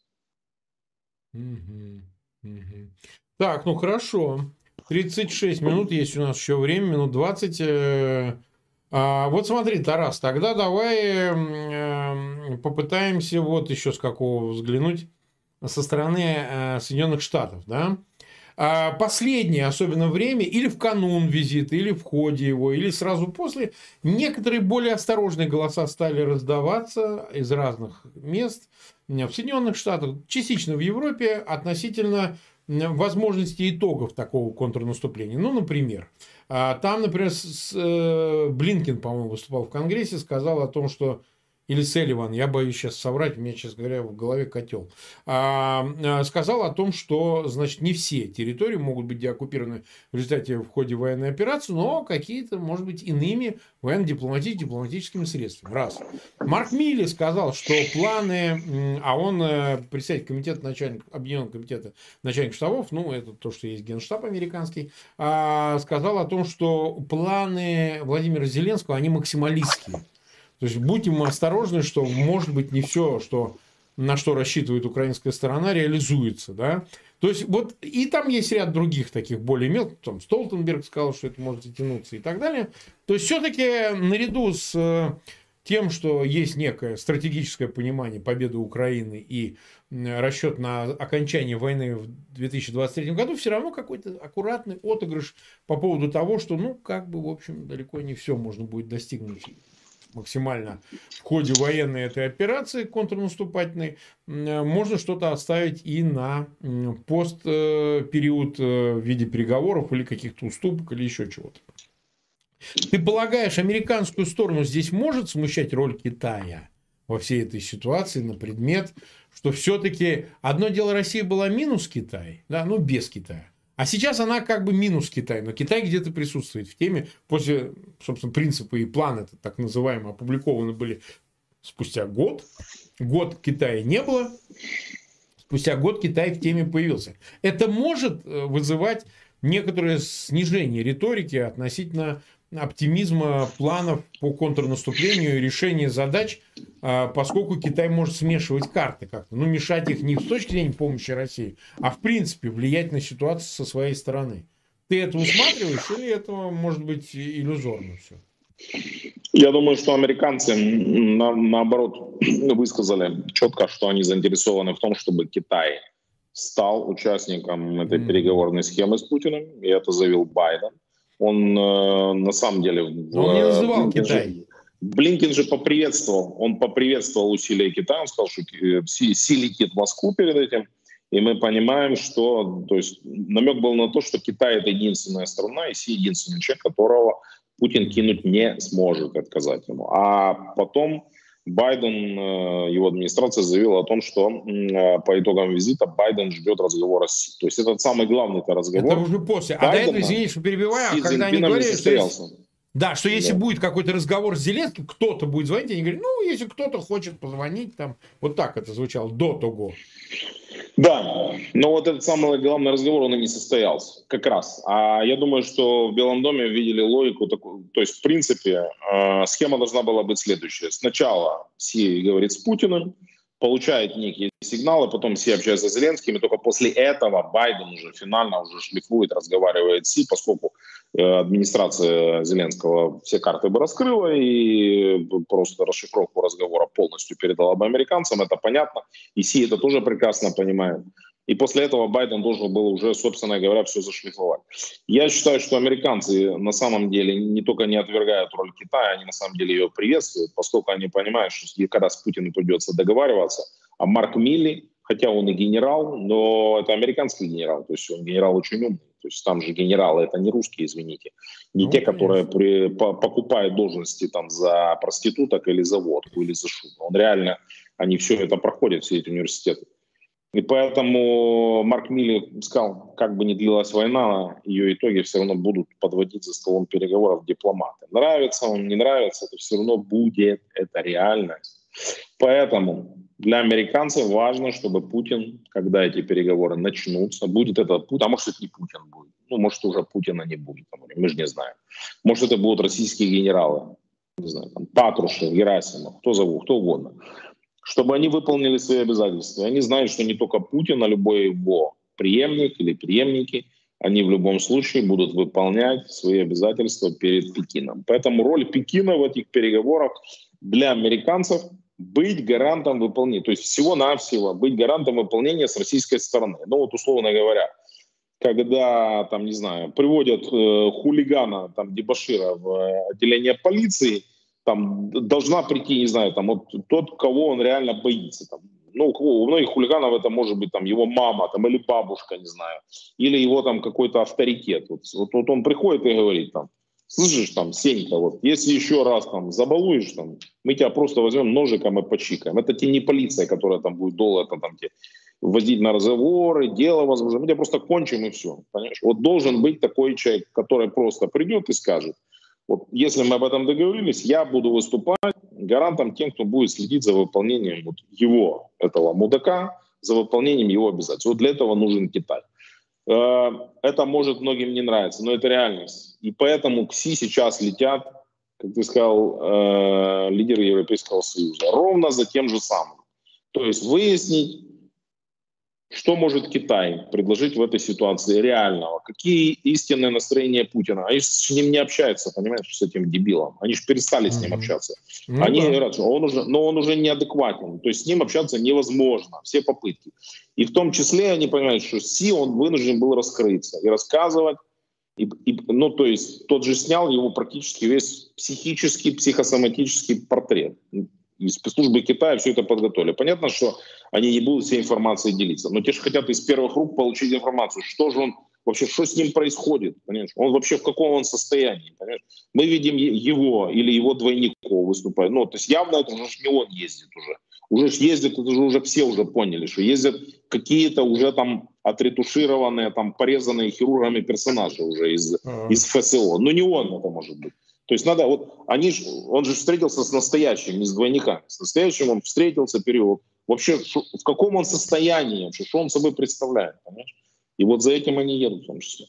Так, ну хорошо. 36 минут есть у нас еще время, минут 20. Вот смотри, Тарас, тогда давай попытаемся вот еще с какого взглянуть со стороны Соединенных Штатов, да? Последнее, особенно время, или в канун визита, или в ходе его, или сразу после, некоторые более осторожные голоса стали раздаваться из разных мест в Соединенных Штатах, частично в Европе, относительно возможности итогов такого контрнаступления. Ну, например, там, например, Блинкен, по-моему, выступал в Конгрессе, сказал о том, что или Селливан, я боюсь сейчас соврать, у меня, честно говоря, в голове котел, сказал о том, что, значит, не все территории могут быть деоккупированы в результате в ходе военной операции, но какие-то, может быть, иными военно-дипломатическими средствами. Раз. Марк Милли сказал, что планы, а он председатель комитета, начальник Объединенного комитета начальников штабов, ну, это то, что есть Генштаб американский, сказал о том, что планы Владимира Зеленского, они максималистские. То есть будем осторожны, что может быть не все, на что рассчитывает украинская сторона, реализуется. Да? То есть вот и там есть ряд других таких более мелких. Там Столтенберг сказал, что это может затянуться и так далее. То есть все-таки наряду с тем, что есть некое стратегическое понимание победы Украины и расчет на окончание войны в 2023 году, все равно какой-то аккуратный отыгрыш по поводу того, что, ну, как бы, в общем, далеко не все можно будет достигнуть максимально в ходе военной этой операции контрнаступательной, можно что-то оставить и на постпериод в виде переговоров или каких-то уступок или еще чего-то. Ты полагаешь, американскую сторону здесь может смущать роль Китая во всей этой ситуации на предмет, что все-таки одно дело Россия была минус Китай, да, ну без Китая. А сейчас она как бы минус Китай, но Китай где-то присутствует в теме. После, собственно, принципы и планы, так называемые, опубликованы были спустя год. Год Китая не было. Спустя год Китай в теме появился. Это может вызывать некоторое снижение риторики относительно оптимизма планов по контрнаступлению и решения задач, поскольку Китай может смешивать карты как-то. Ну, мешать их не с точки зрения помощи России, а в принципе влиять на ситуацию со своей стороны. Ты это усматриваешь или это может быть иллюзорно все? Я думаю, что американцы, наоборот, высказали четко, что они заинтересованы в том, чтобы Китай стал участником этой переговорной схемы с Путиным, и это заявил Байден. Он на самом деле... Он не называл Китай. Блинкен же поприветствовал усилия Китая, он сказал, что Си летит в Москву перед этим, и мы понимаем, что, то есть намек был на то, что Китай — это единственная страна, и Си единственный человек, которого Путин кинуть не сможет, отказать ему. А потом Байден, его администрация заявила о том, что по итогам визита Байден ждет разговора с Си. То есть это самый главный разговор. Это уже после. А до этого, извините, что перебиваю, когда они говорили, что... Да, что если будет какой-то разговор с Зеленским, кто-то будет звонить, они говорят, ну, если кто-то хочет позвонить, там, вот так это звучало до того. Да, но вот этот самый главный разговор, он и не состоялся, как раз. А я думаю, что в Белом доме видели логику такую. То есть, в принципе, схема должна была быть следующая. Сначала Си говорит с Путиным, получает некие сигналы, потом Си общается с Зеленским, и только после этого Байден уже финально уже шлифует, разговаривает с Си, поскольку администрация Зеленского все карты бы раскрыла и просто расшифровку разговора полностью передала бы американцам, это понятно, и Си это тоже прекрасно понимает. И после этого Байден должен был уже, собственно говоря, все зашлифовать. Я считаю, что американцы на самом деле не только не отвергают роль Китая, они на самом деле ее приветствуют, поскольку они понимают, что когда с Путиным придется договариваться, а Марк Милли, хотя он и генерал, но это американский генерал, то есть он генерал очень умный. То есть там же генералы, это не русские, извините, не те, которые покупают должности там за проституток или за водку, или за шубу. Он реально, они все это проходят, все эти университеты. И поэтому Марк Милли сказал, как бы ни длилась война, ее итоги все равно будут подводить за столом переговоров дипломаты. Нравится он, не нравится, это все равно будет, это реальность. Поэтому для американцев важно, чтобы Путин, когда эти переговоры начнутся, будет это Путин, а может это не Путин будет, ну может уже Путина не будет, мы же не знаем. Может это будут российские генералы, не знаю, там, Патрушев, Герасимов, кто зовут, кто угодно. Чтобы они выполнили свои обязательства. Они знают, что не только Путин, а любой его преемник или преемники, они в любом случае будут выполнять свои обязательства перед Пекином. Поэтому роль Пекина в этих переговорах для американцев быть гарантом выполнения. То есть всего-навсего быть гарантом выполнения с российской стороны. Ну вот условно говоря, когда там, не знаю, приводят хулигана, там, дебошира в отделение полиции, там должна прийти, не знаю, там вот тот, кого он реально боится. Там. Ну, у многих хулиганов это может быть там его мама там, или бабушка, не знаю, или его там какой-то авторитет. Вот он приходит и говорит там, слышишь, там, Сенька, вот, если еще раз там забалуешь, там, мы тебя просто возьмем ножиком и почикаем. Это тебе не полиция, которая там будет долго там, тебе возить на разговоры, дело возможно. Мы тебя просто кончим и все. Понимаешь? Вот должен быть такой человек, который просто придет и скажет, вот если мы об этом договорились, я буду выступать гарантом тем, кто будет следить за выполнением вот его, этого мудака, за выполнением его обязательств. Вот для этого нужен Китай. Это может многим не нравиться, но это реальность. И поэтому к Си сейчас летят, как ты сказал, лидеры Европейского Союза. Ровно за тем же самым. То есть выяснить, что может Китай предложить в этой ситуации реального? Какие истинные настроения Путина? Они с ним не общаются, понимаешь, с этим дебилом. Они же перестали с ним общаться. Они говорят, что он уже неадекватен. То есть с ним общаться невозможно. Все попытки. И в том числе они понимают, что Си, он вынужден был раскрыться и рассказывать. Ну, то есть тот же снял его практически весь психический, психосоматический портрет. И спецслужбы Китая все это подготовили. Понятно, что они не будут всей информацией делиться. Но те же хотят из первых рук получить информацию. Что же он вообще, что с ним происходит? Понимаешь? Он вообще в каком он состоянии? Понимаешь? Мы видим его или его двойников выступает. Ну, то есть явно это уже не он ездит уже. Уже ездят, это же уже все уже поняли, что ездят какие-то уже там отретушированные, там порезанные хирургами персонажи уже из ФСО. Но не он это может быть. То есть надо, вот он же встретился с настоящим, не с двойниками. С настоящим он встретился, период. Вообще, в каком он состоянии вообще, что он собой представляет, понимаешь? И вот за этим они едут в том числе.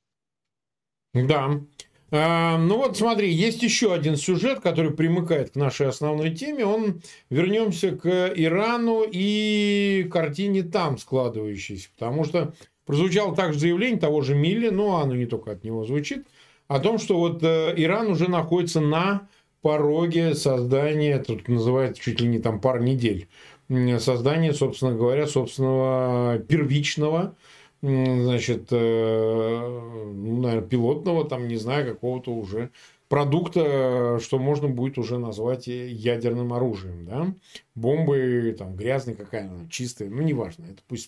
Да. Ну вот смотри, есть еще один сюжет, который примыкает к нашей основной теме. Вернемся к Ирану и картине там складывающейся. Потому что прозвучало также заявление того же Милли, но оно не только от него звучит, о том, что вот Иран уже находится на пороге создания, тут называется чуть ли не там пару недель, создание, собственно говоря, собственного первичного, значит, ну, наверное, пилотного, там, не знаю, какого-то уже продукта, что можно будет уже назвать ядерным оружием, да? Бомбы, там, грязные какая она, чистая, ну, неважно, это пусть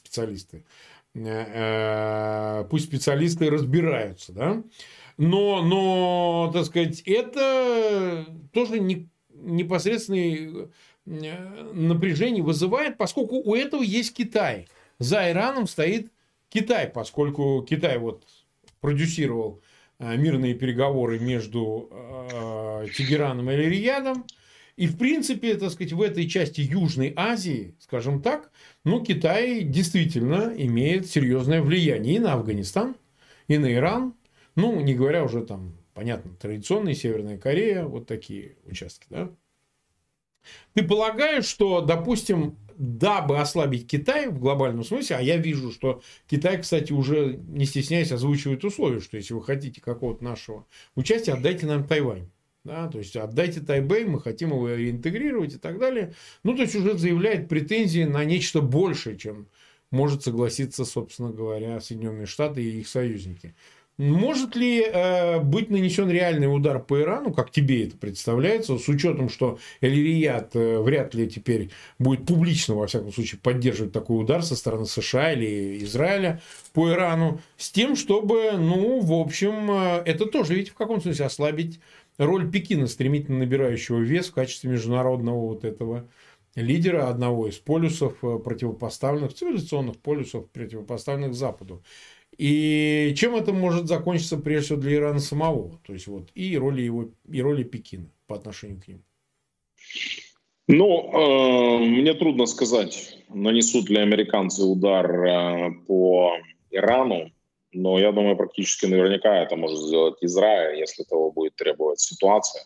специалисты разбираются, да? Но, так сказать, это тоже непосредственное напряжение вызывает, поскольку у этого есть Китай. За Ираном стоит Китай, поскольку Китай вот продюсировал мирные переговоры между Тегераном и Риядом. И, в принципе, так сказать, в этой части Южной Азии, скажем так, ну, Китай действительно имеет серьезное влияние и на Афганистан, и на Иран. Ну, не говоря уже там, понятно, традиционная Северная Корея, вот такие участки, да. Ты полагаешь, что, допустим, дабы ослабить Китай в глобальном смысле, а я вижу, что Китай, кстати, уже, не стесняясь, озвучивает условия, что если вы хотите какого-то нашего участия, отдайте нам Тайвань. Да, то есть отдайте Тайбэй, мы хотим его реинтегрировать и так далее. Ну, то есть уже заявляет претензии на нечто большее, чем может согласиться, собственно говоря, Соединенные Штаты и их союзники. Может ли быть нанесен реальный удар по Ирану, как тебе это представляется, с учетом, что Эль-Рияд вряд ли теперь будет публично, во всяком случае, поддерживать такой удар со стороны США или Израиля по Ирану, с тем, чтобы, ну, в общем, это тоже ведь в каком смысле ослабить роль Пекина, стремительно набирающего вес в качестве международного вот этого лидера, одного из полюсов противопоставленных, цивилизационных полюсов, противопоставленных Западу. И чем это может закончиться, прежде всего, для Ирана самого? То есть, вот, и роли Пекина по отношению к ним. Ну, мне трудно сказать, нанесут ли американцы удар по Ирану, но я думаю, практически наверняка это может сделать Израиль, если того будет требовать ситуация,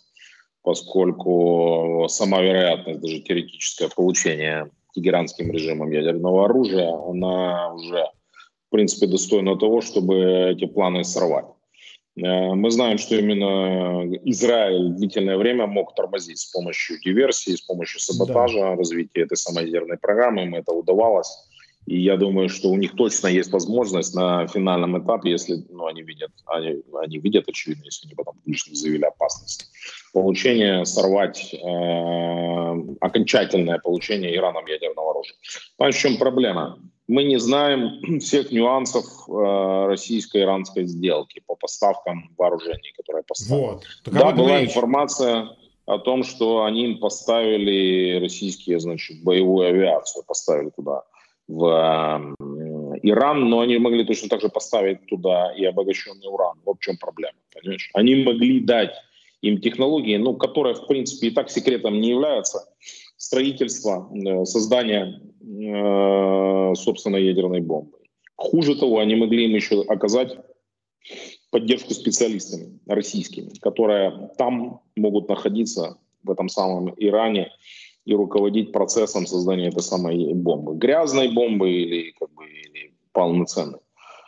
поскольку сама вероятность, даже теоретическое получение тегеранским режимом ядерного оружия, она уже в принципе, достойно того, чтобы эти планы сорвать. Мы знаем, что именно Израиль длительное время мог тормозить с помощью диверсии, с помощью саботажа, развития этой самой ядерной программы. Им это удавалось. И я думаю, что у них точно есть возможность на финальном этапе, если они видят, очевидно, если они потом публично заявили опасность, сорвать окончательное получение Ираном ядерного оружия. Понимаете, в чем проблема? Мы не знаем всех нюансов российско-иранской сделки по поставкам вооружений, которые поставили. Вот. Да, была информация о том, что они им поставили российские, боевую авиацию, поставили туда, в Иран, но они могли точно так же поставить туда и обогащенный уран. Вот в чем проблема, понимаешь? Они могли дать им технологии, которые, в принципе, и так секретом не являются, строительство, создание собственной ядерной бомбы. Хуже того, они могли им еще оказать поддержку специалистами российскими, которые там могут находиться, в этом самом Иране, и руководить процессом создания этой самой бомбы. Грязной бомбы или полноценной.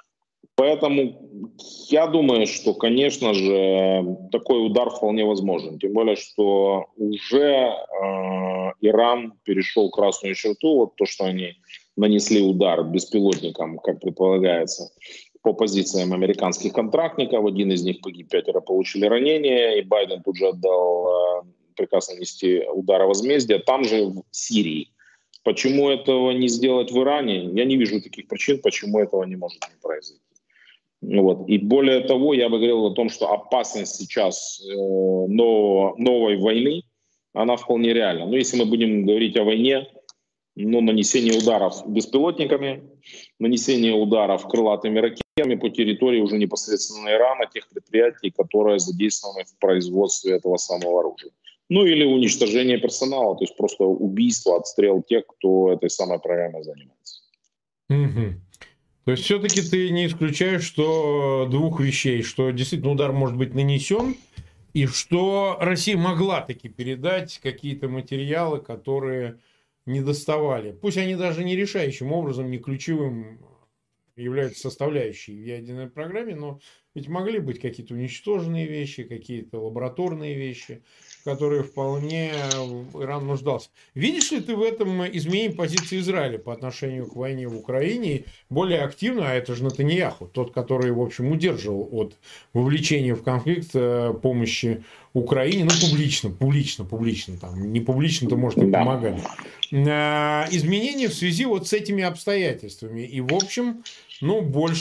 Поэтому я думаю, что, конечно же, такой удар вполне возможен. Тем более, что уже Иран перешел красную черту. Вот то, что они нанесли удар беспилотникам, как предполагается, по позициям американских контрактников. Один из них погиб, 5 получили ранения. И Байден тут же отдал приказ нанести удары возмездия. Там же в Сирии. Почему этого не сделать в Иране? Я не вижу таких причин, почему этого не может не произойти. Вот. И более того, я бы говорил о том, что опасность сейчас новой войны, она вполне реальна. Но если мы будем говорить о войне, нанесение ударов беспилотниками, нанесение ударов крылатыми ракетами по территории уже непосредственно Ирана, тех предприятий, которые задействованы в производстве этого самого оружия. Или уничтожение персонала, то есть просто убийство, отстрел тех, кто этой самой программой занимается. Угу. То есть все-таки ты не исключаешь, что двух вещей, что действительно удар может быть нанесен, и что Россия могла таки передать какие-то материалы, которые не доставали. Пусть они даже не решающим образом, не ключевым являются составляющей в ядерной программе, но Ведь могли быть какие-то уничтоженные вещи, какие-то лабораторные вещи, в которые вполне Иран нуждался. Видишь ли ты в этом изменение позиции Израиля по отношению к войне в Украине более активно, а это же Нетаньяху, тот, который, в общем, удерживал от вовлечения в конфликт помощи Украине, ну, публично, там, не публично-то, может, и помогали. Изменения в связи вот с этими обстоятельствами. И, в общем, ну,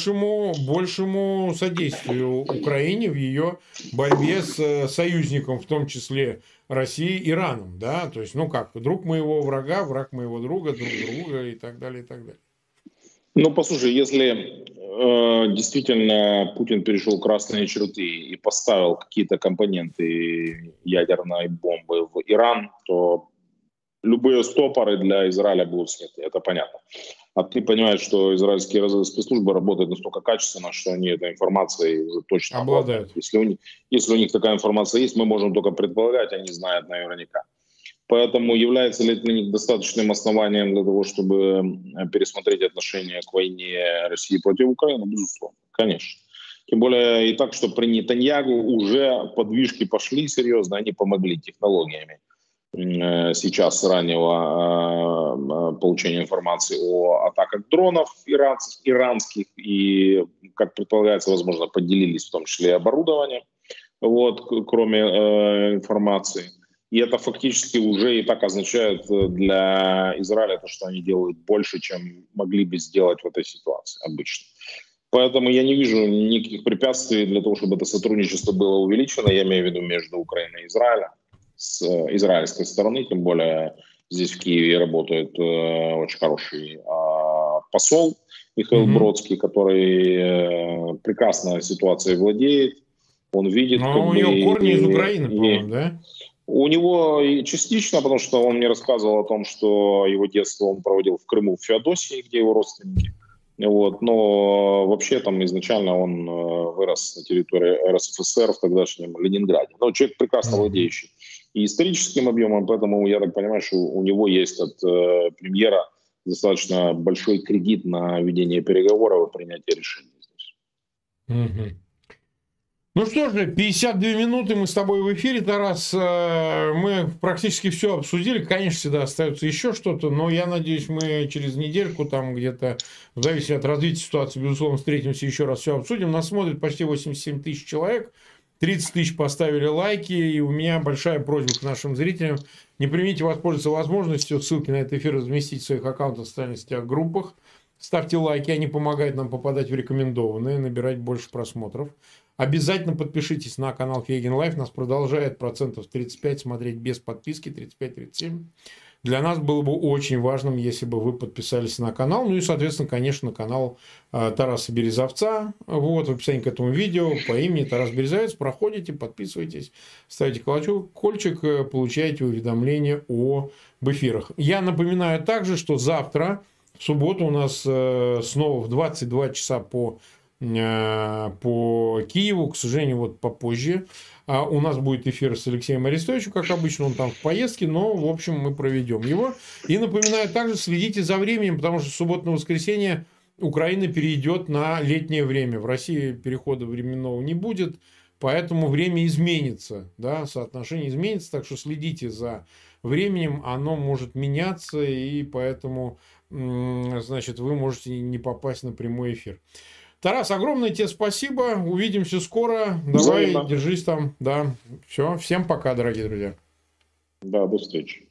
большему содействию Украине в ее борьбе с союзником, в том числе Россией, Ираном, да, то есть, ну как, друг моего врага, враг моего друга, друг друга и так далее, и так далее. Ну, послушай, если действительно Путин перешел красные черты и поставил какие-то компоненты ядерной бомбы в Иран, то любые стопоры для Израиля будут сняты, это понятно. А ты понимаешь, что израильские спецслужбы работают настолько качественно, что они этой информацией уже точно обладают. Если у них такая информация есть, мы можем только предполагать, они знают наверняка. Поэтому является ли это для них достаточным основанием для того, чтобы пересмотреть отношение к войне России против Украины? Безусловно, конечно. Тем более и так, что при Нетаньяху уже подвижки пошли серьезно, они помогли технологиями сейчас с раннего получения информации о атаках дронов иранских и, как предполагается, возможно, поделились в том числе и оборудованием, вот, кроме информации. И это фактически уже и так означает для Израиля то, что они делают больше, чем могли бы сделать в этой ситуации обычно. Поэтому я не вижу никаких препятствий для того, чтобы это сотрудничество было увеличено. Я имею в виду между Украиной и Израилем, с израильской стороны. Тем более здесь в Киеве работает очень хороший посол Михаил Бродский, который прекрасно ситуацией владеет. Он видит... Но у него корни из Украины, по-моему, да? У него частично, потому что он мне рассказывал о том, что его детство он проводил в Крыму, в Феодосии, где его родственники. Вот. Но вообще там изначально он вырос на территории РСФСР в тогдашнем Ленинграде. Но человек прекрасно владеющий и историческим объемом, поэтому я так понимаю, что у него есть от премьера достаточно большой кредит на ведение переговоров и принятие решений здесь. Ну что же, 52 минуты мы с тобой в эфире, Тарас. Мы практически все обсудили. Конечно, всегда остается еще что-то, но я надеюсь, мы через недельку, там где-то, в зависимости от развития ситуации, безусловно, встретимся еще раз, все обсудим. Нас смотрит почти 87 тысяч человек, 30 тысяч поставили лайки, и у меня большая просьба к нашим зрителям. Не примите воспользоваться возможностью, ссылки на этот эфир разместить в своих аккаунтах, в социальных сетях, группах. Ставьте лайки, они помогают нам попадать в рекомендованные, набирать больше просмотров. Обязательно подпишитесь на канал Фейгин Лайф. Нас продолжает 35% смотреть без подписки, 35-37%. Для нас было бы очень важным, если бы вы подписались на канал. Ну и, соответственно, конечно, на канал Тараса Березовца. Вот, в описании к этому видео по имени Тарас Березовец. Проходите, подписывайтесь, ставите колокольчик, получаете уведомления об эфирах. Я напоминаю также, что завтра, в субботу, у нас снова в 22 часа по Киеву, к сожалению, вот попозже. У нас будет эфир с Алексеем Арестовичем, как обычно, он там в поездке, но, в общем, мы проведем его. И напоминаю также, следите за временем, потому что в субботу на воскресенье Украина перейдет на летнее время. В России перехода временного не будет, поэтому время изменится, да, соотношение изменится, так что следите за временем, оно может меняться, и поэтому, значит, вы можете не попасть на прямой эфир. Тарас, огромное тебе спасибо. Увидимся скоро. Давай, держись там. Да. Все. Всем пока, дорогие друзья. Да, до встречи.